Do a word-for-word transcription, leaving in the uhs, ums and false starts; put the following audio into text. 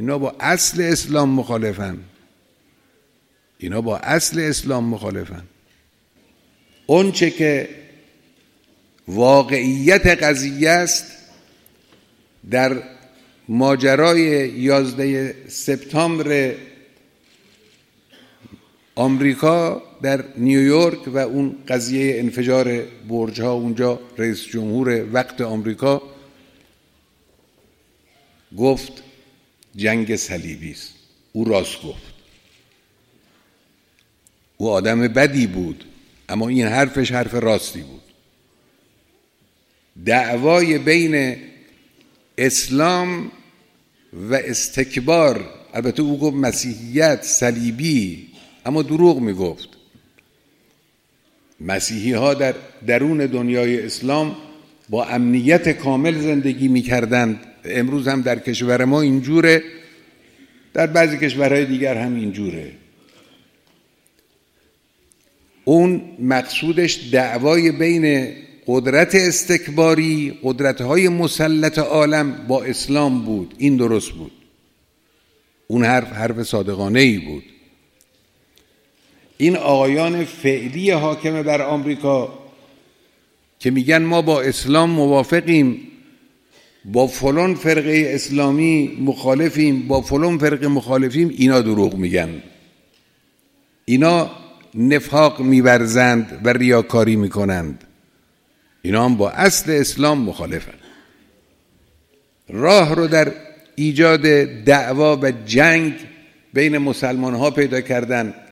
اینا با اصل اسلام مخالفن، اینا با اصل اسلام مخالفن. اون چه که واقعیت قضیه است در ماجرای یازده سپتامبر آمریکا در نیویورک و اون قضیه انفجار برج ها، اونجا رئیس جمهور وقت آمریکا گفت جنگ صلیبی است. او راست گفت، او آدم بدی بود، اما این حرفش حرف راستی بود. دعوای بین اسلام و استکبار، البته او گفت مسیحیت صلیبی، اما دروغ میگفت. مسیحی ها در درون دنیای اسلام با امنیت کامل زندگی میکردند. امروز هم در کشور ما اینجوره، در بعضی کشورهای دیگر هم اینجوره. اون مقصودش دعوای بین قدرت استکباری، قدرت‌های مسلط عالم با اسلام بود. این درست بود. اون حرف حرف صادقانه‌ای بود. این آقایان فعلی حاکم بر آمریکا که میگن ما با اسلام موافقیم، با فلان فرقه اسلامی مخالفیم، با فلان فرقه مخالفیم، اینا دروغ میگن. اینا نفاق می‌ورزند و ریاکاری میکنند. اینا هم با اصل اسلام مخالفن. راه رو در ایجاد دعوا و جنگ بین مسلمان ها پیدا کردن.